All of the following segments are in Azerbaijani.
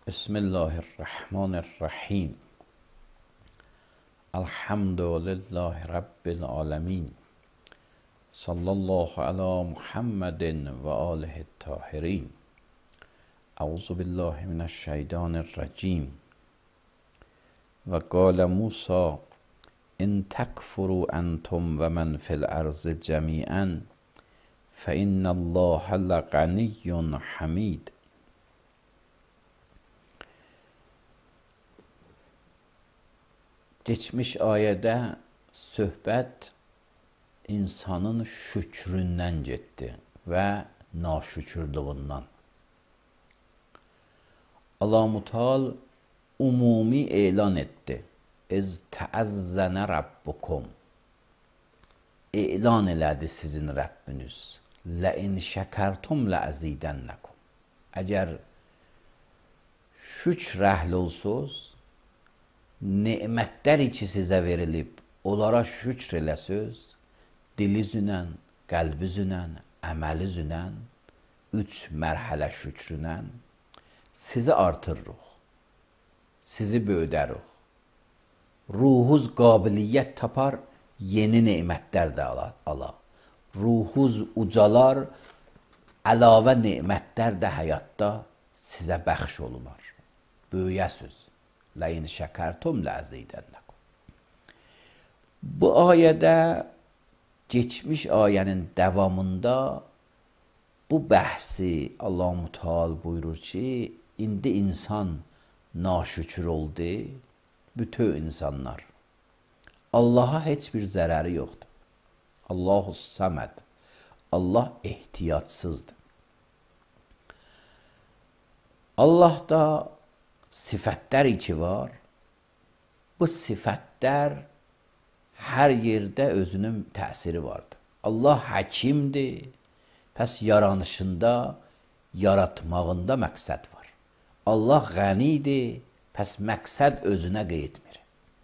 بسم الله الرحمن الرحیم. الحمد لله رب العالمین. صلی الله علی محمد و آله الطاهرین. اعوذ بالله من الشیطان الرجیم. و قال موسی ان تکفروا انتم و من فی الارض جمیعا فان الله لغنی حمید. Geçmiş ayədə söhbət insanın şükründən getdi və naşükürlüğündən. Allah Mutal umumi elan etdi. İz təəzzənə Rabbukum. Elan elədi sizin Rəbbiniz. Ləin şəkərtum ləəzidənləkum. Əgər şükr əhli olsuz, nemətlər ki sizə verilib, onlara şükr eləsöz, dili zünən, qəlbi zünən, əməli zünən, 3 mərhələ şükrünən sizi artırırıq, sizi böyüdərik. Ruhuz qabiliyyət tapar, yeni nemətlər də ala. Ruhuz ucalar, əlavə nemətlər də həyatda sizə bəxş olunar. Böyüyəsiz. Ləyin şəkərtum ləəzidənləkum. Bu ayədə geçmiş ayənin davamında bu bəhsi Allah Mutal buyurur ki, indi insan naşükür oldu, bütün insanlar. Allaha heç bir zərəri yoxdur. Allahu Səməd. Allah ehtiyatsızdır. Allahda sifətlər ki var, bu sifətlər hər yerdə özünün təsiri vardır. Allah həkimdir, pəs yaranışında, yaratmağında məqsəd var. Allah qənidir, pəs məqsəd özünə qeydmir.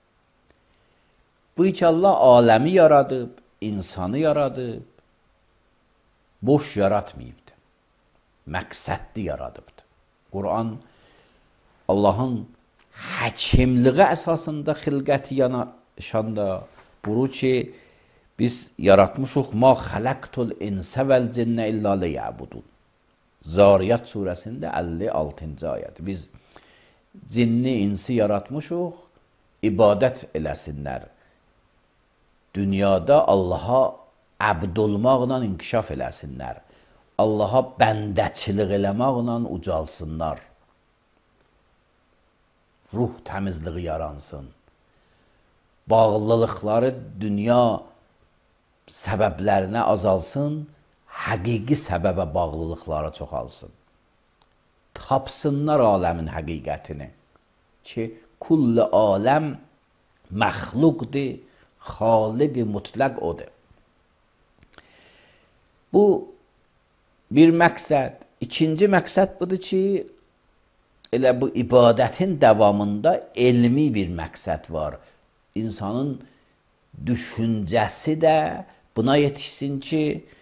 Bu ki Allah aləmi yaradıb, insanı yaradıb, boş yaratmayıbdır. Məqsədli yaradıbdır. Quran Allahın həkimliği əsasında xilqəti yanaşanda buyurur ki, biz yaratmışıq ma xaləqtul insə vəl cinnə illə liyəbudun. Zariyat surəsində 56-cı ayədir. Biz cinni, insi yaratmışıq, ibadət eləsinlər. Dünyada Allaha əbd olmaqla inkişaf eləsinlər. Allaha bəndəçilik eləmaqla ucalsınlar. Ruh təmizliği yaransın. Bağlılıqları dünya səbəblərinə azalsın, həqiqi səbəbə bağlılıqları çoxalsın. Tapsınlar aləmin həqiqətini ki, kulli aləm məxluqdir, xaliq-i mutlaq odur. Bu bir məqsəd. İkinci məqsəd budur ki, elə bu ibadətin davamında elmi bir məqsəd var. İnsanın düşüncəsi də buna yetişsin ki,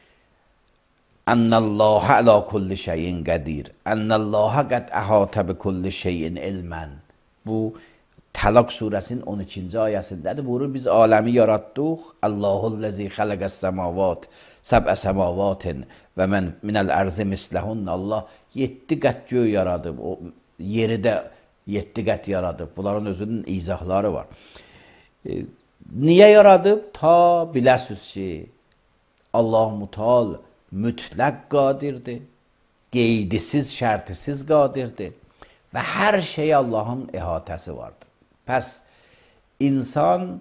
Ənəllâhə alə kulli şeyin qədir. Ənəllâhə qəd əhətə bi kulli şeyin ilmən. Bu Təlaq surəsinin 12-ci ayəsindədir. Buyurur, biz aləmi yaratdıq. Allahullezî xələqəs səmavat, səb'ə səmavatin və mən minəl ərzi misləhun. Allah 7 qət göy yaradıb. O yeri də 7 qət yaradıb. Bunların özünün izahları var. Niyə yaradıb? Ta biləsiz ki, Allah Mutal mütləq qadirdir, qeydisiz, şərtisiz qadirdir və hər şey Allahın əhatəsi vardır. Pəs insan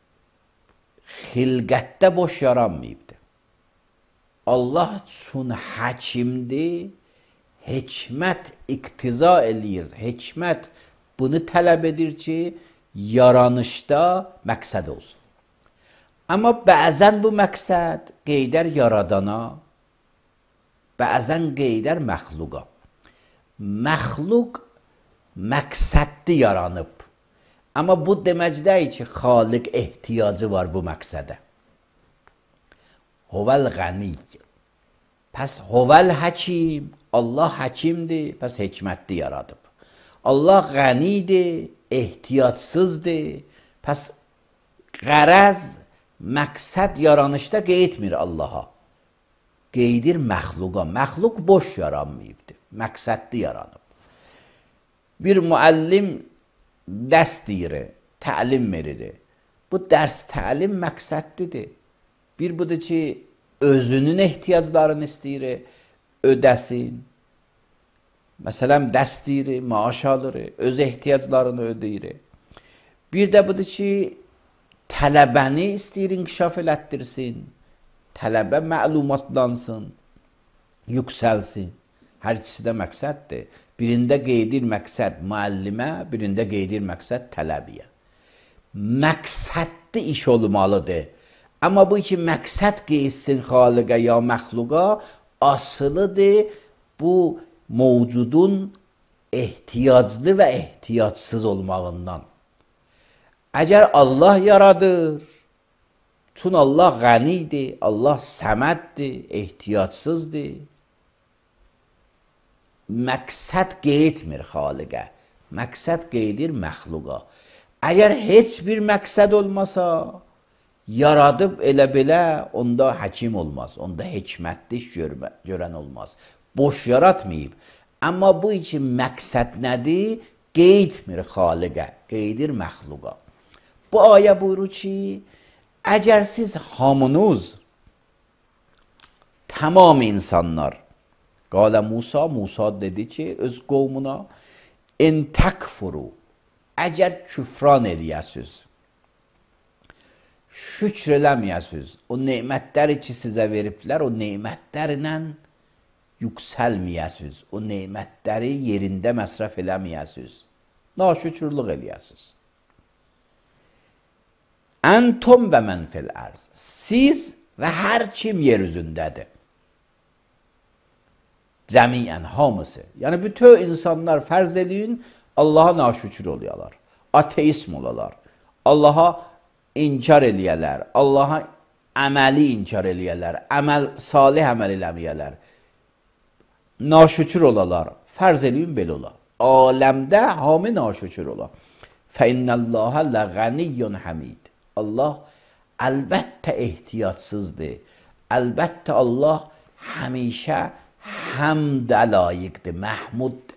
xilqətdə boş yaranmayıbdır. Allah üçün həkimdir, hikmət iqtiza eləyir. Hikmət bunu tələb edir ki, yaranışda məqsəd olsun. Amma bəzən bu məqsəd qeydər yaradana, bəzən qeydər məxluqa. Məxluq məqsədli yaranıb. Amma bu demək deyil ki, xaliq ehtiyacı var bu məqsədə. Huvəl qəniy. Pəs huvəl həkim, Allah həkimdir, pəs hikmətli yaradıb. Allah qənidir, ehtiyatsızdır. Pəs qərəz, məqsəd yaranışda qeydmir Allaha. Qeydir məxluqa. Məxluq boş yaranmayıbdır. Məqsədli yaranıb. Bir müəllim dərs deyir, təlim verir. Bu dərs təlim məqsədlidir. Bir budur ki, özünün ehtiyaclarını istəyir, ödəsin. Məsələn, dərs deyir, maaş alır, öz ehtiyaclarını ödəyir. Bir də budur ki, tələbəni istəyir, inkişaf elətdirsin. Tələbə məlumatlansın, yüksəlsin. Hər ikisi də məqsəddir. Birində qeydir məqsəd müəllimə, birində qeydir məqsəd tələbiyə. Məqsədli iş olmalıdır. Amma bu ki, məqsəd qeydsin xaliqə ya məxluqa, asılıdır bu mövcudun ehtiyaclı və ehtiyacsız olmağından. Əgər Allah yaradır, çün Allah qənidir, Allah səməddir, ehtiyacsızdır. Məqsəd qeydmir xaliqə, məqsəd qeydir məxluqa. Əgər heç bir məqsəd olmasa, yaradıb elə belə, onda həkim olmaz, onda hikmətli iş görən olmaz. Boş yaratmayıb. Amma bu için məqsəd nədir? Qeydmir xaliqə, qeydir məxluqa. Bu ayə buyurur ki, əgər siz hamınız, tamam insanlar, qalə Musa, Musa dedi ki, öz qovmuna, in təkfuru, əgər küfran eləyəsiz, şükr eləməyəsiz, o neymətləri ki, sizə veriblər, o neymətlərlə yüksəlməyəsiz, o neymətləri yerində məsrəf eləməyəsiz, naşükürlük eləyəsiz. Əntum və mən fil ərz, siz və hər kim yer üzündədir. Cəmiyyən, hamısı. Yəni, bütün insanlar fərz eləyin, Allaha naşükür oluyorlar. Ateizm olalar. Allaha inkar eləyələr. Allaha əməli inkar eləyələr. Salih əməl eləməyələr. Naşükür olalar. Fərz eləyin, belə olar. Aləmdə hamı naşükür olar. Fəinnəlləhə ləğəniyyun həmid. Allah əlbəttə ehtiyatsızdır. Əlbəttə Allah həmişə həmdə layiqdir, məhmuddur.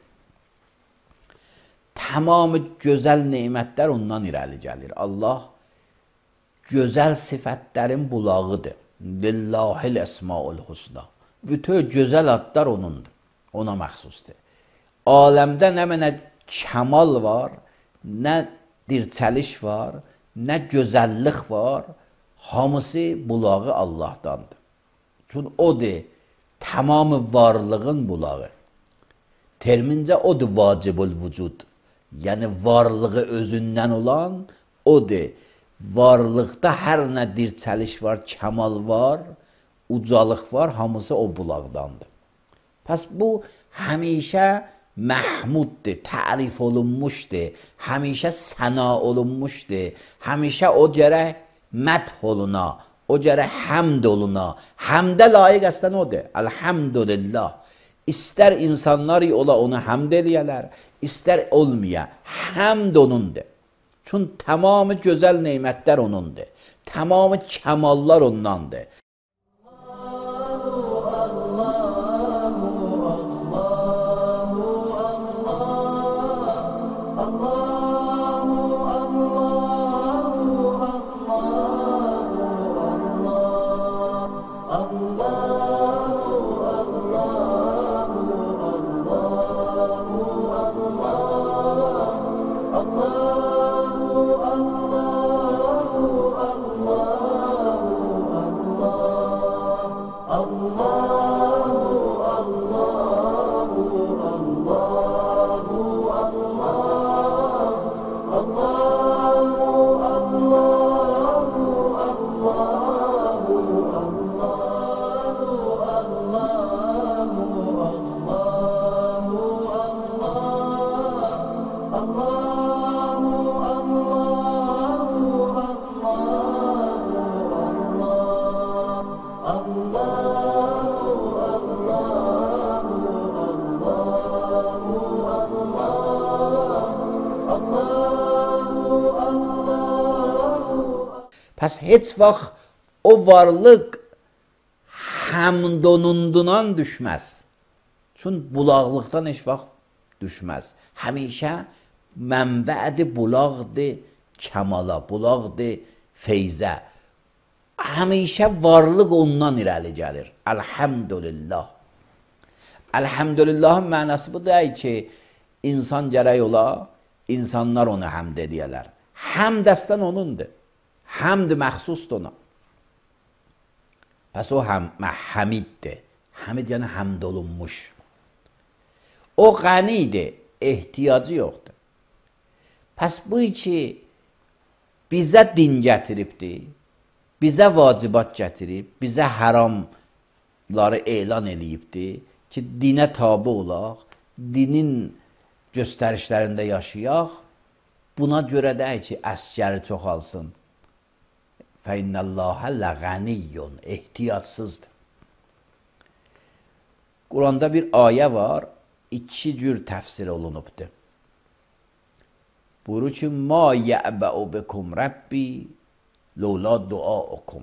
Tamamı gözəl neymətlər ondan irəli gəlir. Allah gözəl sifətlərin bulağıdır. Lillahil əsmaul husna. Bütün gözəl adlar onundur. Ona məxsusdur. Aləmdə nə mənə kəmal var, nə dirçəliş var, nə gözəllik var. Hamısı bulağı Allahdandır. Çünki odur, tamamı varlığın bulağı. Termincə odur vacibul vücud. Yəni varlığı özündən olan odur. Varlıqda hər nə dirçəliş var, kəmal var, ucalıq var, hamısı o bulaqdandır. Pəs bu həmişə məhmuddur, tərif olunmuşdur, həmişə səna olunmuşdur, həmişə o gərək məth oluna, o gərək həmd oluna. Həmdə layiq əslən odur. Elhamdülillah. İstər insanlar ola onu həmd eləyələr, istər olmaya. Həmd onundur. Çünki tamamı gözəl neymətlər onundur. Tamamı kəmallar ondandır. Pəs heç vaxt o varlıq həmdonundunan düşməz. Çün bulaqlıqdan heç vaxt düşməz. Həmişə mənbə'di bulaqdı kəmala, bulaqdı feyzə. Həmişə varlıq ondan irəli gəlir. Elhamdülillah. Elhamdülillahın mənası bu deyil ki, insan gərək ola, insanlar onu həmd edəyələr. Həmd əslən onundur. Həmd məxsusdur ona. Pəs o həmiddir. Həmid yəni həmd olunmuş. O qənidir, ehtiyacı yoxdur. Pəs bu ki, bizə din gətiribdir, bizə vacibat gətirib, bizə haramları elan eləyibdir ki, dinə tabi olaq, dinin göstərişlərində yaşayaq, buna görə deyək ki, əsgəri çoxalsın. Fəinnəllahə ləğəniyyun, ehtiyacsızdır. Quranda bir ayə var, 2 cür təfsir olunubdur. Buyurur ki, ma yəbə'u bikum Rabbi lawla duaukum.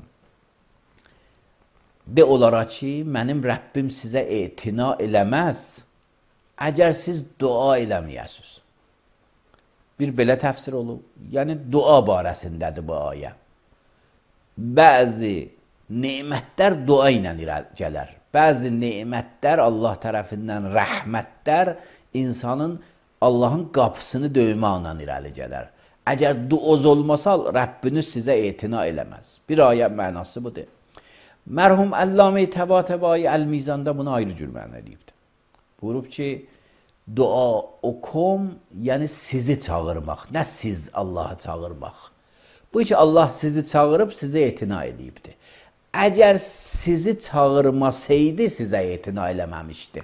De olaraq ki, mənim Rəbbim sizə etina eləməz, əgər siz dua eləməyəsiniz. Bir belə təfsir olub. Yəni, dua barəsindədir bu ayə. Bəzi nemətlər dua ilə gələr. Bəzi nemətlər Allah tərəfindən rəhmətlər insanın Allahın qapısını döymə ilə irəli gələr. Əgər duoz olmasa, Rəbbiniz sizə etina eləməz. Bir ayə mənası budur. Mərhum Əllamə-i Təbatəbai Əl-Mizanda bunu ayrı cür mənə edibdir. Buyurub ki, dua okum, yəni sizi çağırmaq, nə siz Allahı çağırmaq. Bu ki, Allah sizi çağırıb, sizə etina edibdir. Əgər sizi çağırmasaydı, sizə etina eləməmişdi.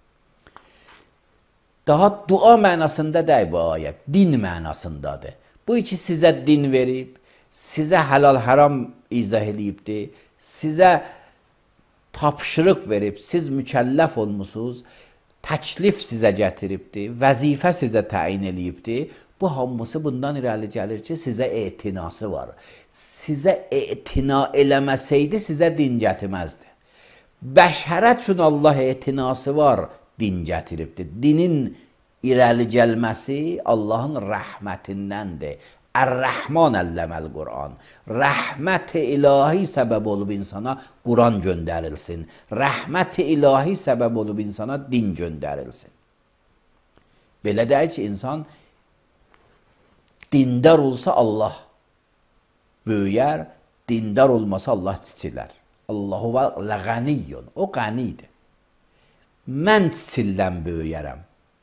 Daha dua mənasında deyil bu ayət, din mənasındadır. Bu ki, sizə din verib, sizə halal-haram izah edibdir, sizə tapşırıq verib, siz mükəlləf olmusunuz, təklif sizə gətiribdir, vəzifə sizə təyin edibdir. Bu hamısı bundan irəli gəlir ki, sizə etinası var. Sizə etina eləməsəydi, sizə din gətirməzdi. Bəşərət üçün Allah etinası var, din gətiribdir. Dinin irəli gəlməsi Allahın rəhmətindəndir. Ər-Rəhman əlləməl Quran. Rəhmət-i ilahi səbəb olub insana Quran göndərilsin. Rəhmət-i ilahi səbəb olub insana din göndərilsin. Belə deyil ki, insan dindar olsa Allah böyüyər, dindar olmasa Allah çiçilər. Allahu və ləğəniyyun, o qənidir. Mən çiçildən böyüyərəm.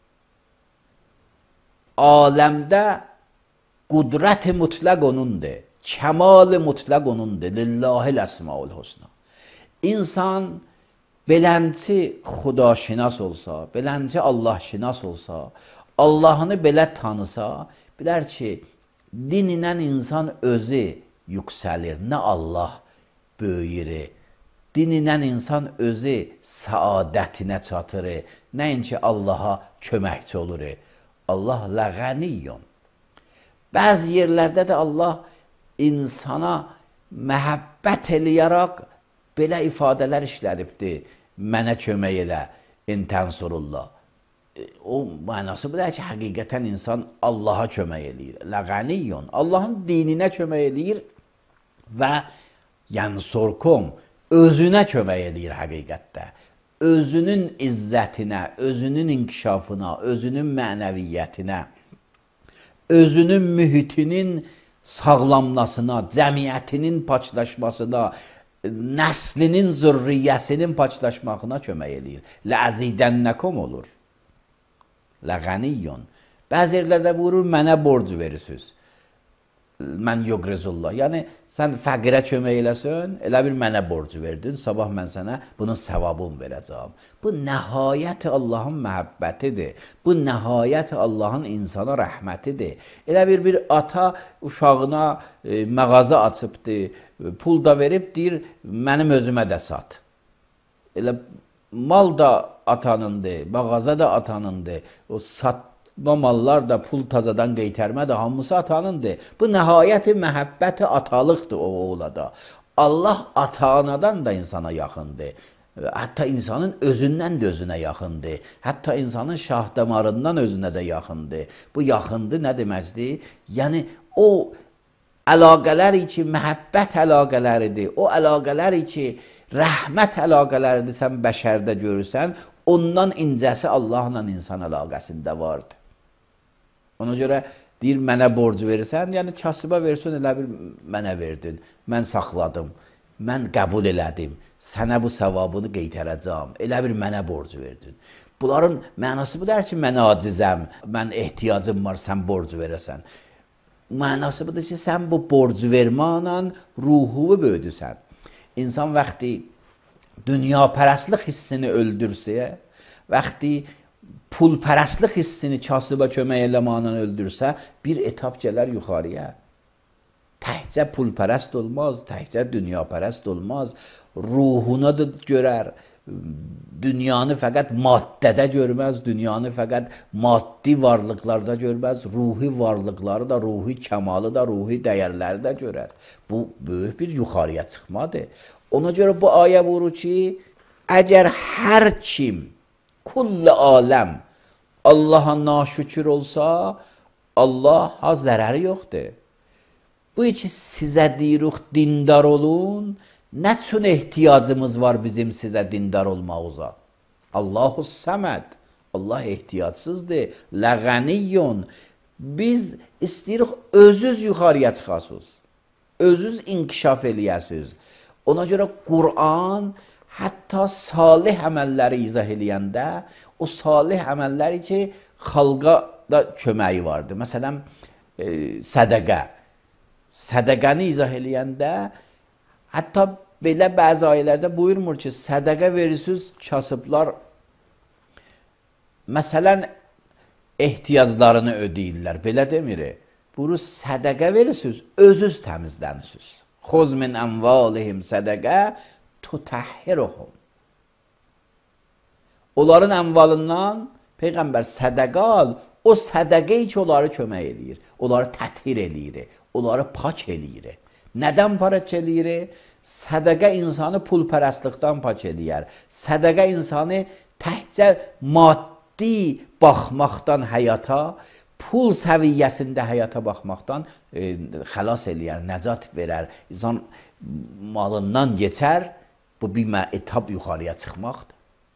Aləmdə qudrət-i mütləq onundur, kəmal-i mütləq onundur, lillahil əsmaul husna. İnsan belənci xudaşinas olsa, belənci Allahşinas olsa, Allahını belə tanısa, bilər ki, din ilə insan özü yüksəlir, nə Allah böyüyür. Din ilə insan özü saadətinə çatır, nəinki Allaha köməkçi olur. Allah ləğəniyyun. Bəzi yerlərdə də Allah insana məhəbbət eləyərək belə ifadələr işlədibdir. Mənə kömək elə, intənsurullah. O mənası bu da ki, həqiqətən insan Allaha kömək eləyir. Ləğəniyyun. Allahın dininə kömək eləyir və yansurkum, özünə kömək eləyir həqiqətdə. Özünün izzətinə, özünün inkişafına, özünün mənəviyyətinə, özünün mühitinin sağlamlasına, cəmiyyətinin paçlaşmasına, nəslinin, zürriyyəsinin paçlaşmağına kömək eləyir. Ləzidənnəkum olur. Ləğəniyyun. Bəzi yerlərdə buyurur, mənə borc verirsiniz. Mən yuqrizullah. Yəni, sən fəqirə kömək eləsən, elə bir mənə borc verdin, sabah mən sənə bunun səvabını verəcəm. Bu nəhayət Allahın məhəbbətidir. Bu nəhayət Allahın insana rəhmətidir. Elə bir ata uşağına mağaza açıbdır, pul da verib, deyir, mənim özümə də sat. Elə mal da atanındır, mağaza da atanındır. O Bu mallar da, pul tazadan qeytərmə də hamısı atanındır. Bu nəhayəti məhəbbəti atalıqdır o oğlada. Allah ata-anadan da insana yaxındır. Hətta insanın özündən də özünə yaxındır. Hətta insanın şah damarından özünə də yaxındır. Bu yaxındır nə deməkdir? Yəni o əlaqələr ki, məhəbbət əlaqələridir. O əlaqələr ki, rəhmət əlaqələridir sən bəşərdə görürsən, ondan incəsi Allahla insan əlaqəsində vardır. Ona görə deyir, mənə borc verirsən, yəni kasıba versin, elə bir mənə verdin, mən saxladım, mən qəbul elədim, sənə bu savabını qeytərəcəm, elə bir mənə borc verdin. Bunların mənası bu der ki, mən acizəm, mən ehtiyacım var, sən borc verəsən. Mənası budur ki, sən bu borc verməklə ruhunu böyüdürsən. İnsan vaxtı dünyapərəstlik hissini öldürsə, vaxtı pulpərəstlik hissini kasıba kömək eləməklə öldürsə, bir etap gələr yuxarıya. Təhcə pulpərəst olmaz, təhcə dünyapərəst olmaz, ruhuna da görər, dünyanı fəqət maddədə görməz, dünyanı fəqət maddi varlıqlarda görməz, ruhi varlıqları da, ruhi kəmalı da, ruhi dəyərləri də görər. Bu, böyük bir yuxarıya çıxmadır. Ona görə bu ayə vurur ki, əgər hər kim, kulli aləm Allaha naşükür olsa, Allaha zərəri yoxdur. Bu ki, sizə deyirik, dindar olun, nə üçün ehtiyacımız var bizim sizə dindar olmağıza? Allahu səməd, Allah ehtiyacsızdır, ləğəniyyun. Biz istəyirik, özünüz yuxarıya çıxasınız, özünüz inkişaf eləyəsiniz. Ona görə Qur'an hətta salih əməlləri izah eləyəndə, o salih əməlləri ki, xalqa da köməyi vardır. Məsələn, sədəqə. Sədəqəni izah eləyəndə, hətta belə bəzi ayələrdə buyurmur ki, sədəqə verirsiniz, kasıblar, məsələn, ehtiyaclarını ödəyirlər. Belə demir. Buyurur, sədəqə verirsiniz, özünüz təmizlənirsiniz. Xoz min əmvalihim sədəqə tutəhhiruhum. Onların əmvalından Peyğəmbər sədəqə al, o sədəqə ki, onları kömək eləyir, onları təthir eləyir, onları pak eləyir. Nədən pak eləyir? Sədəqə insanı pulpərəstlikdən pak eləyər. Sədəqə insanı təhcə maddi baxmaqdan həyata, pul səviyyəsində həyata baxmaqdan xəlas eləyər, nəcat verər. İnsan malından geçər, bu bir etap yuxarıya çıxmaqdır.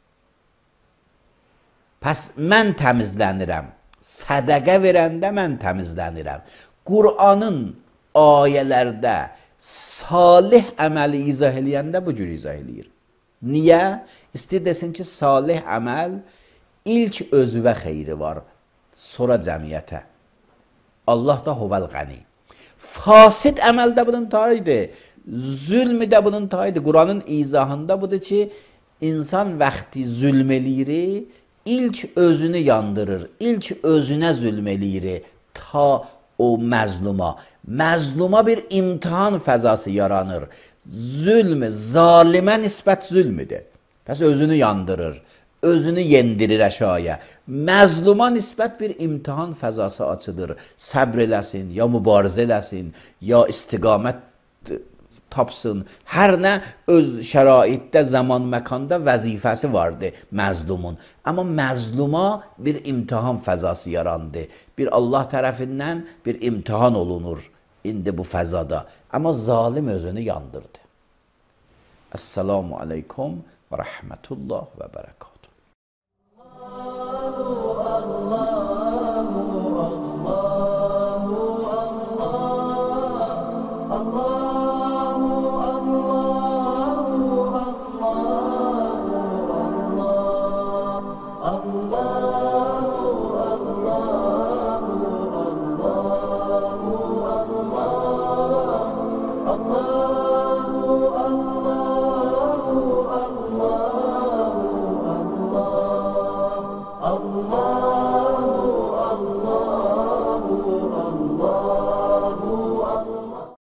Pəs mən təmizlənirəm, sədəqə verəndə mən təmizlənirəm. Qur'anın ayələrdə salih əməli izah eləyəndə bu cür izah eləyir. Niyə? İstəyir desin ki, salih əməl ilk özüvə xeyri var, sonra cəmiyyətə. Allah da huvəl qəni. Fasid əməl də bunun tayıdır, zülm də bunun tayıdır. Qur'anın izahında budur ki, insan vaxtı zülm eləyir, ilk özünü yandırır, ilk özünə zülm eləyir ta o məzluma. Məzluma bir imtihan fəzası yaranır. Zülm, zalimə nisbət zülmüdür. Pəs özünü yandırır, özünü yendirir əşaya. Məzluma nisbət bir imtihan fəzası açılır. Səbr eləsin, ya mübarizə eləsin, ya istiqamət tapsın. Hər nə öz şəraitdə, zaman, məkanda vəzifəsi vardır məzlumun. Amma məzluma bir imtihan fəzası yarandı. Bir Allah tərəfindən bir imtihan olunur indi bu fəzada. Amma zalim özünü yandırdı. Əssalamu aleykum və rəhmətullah və bərəkət.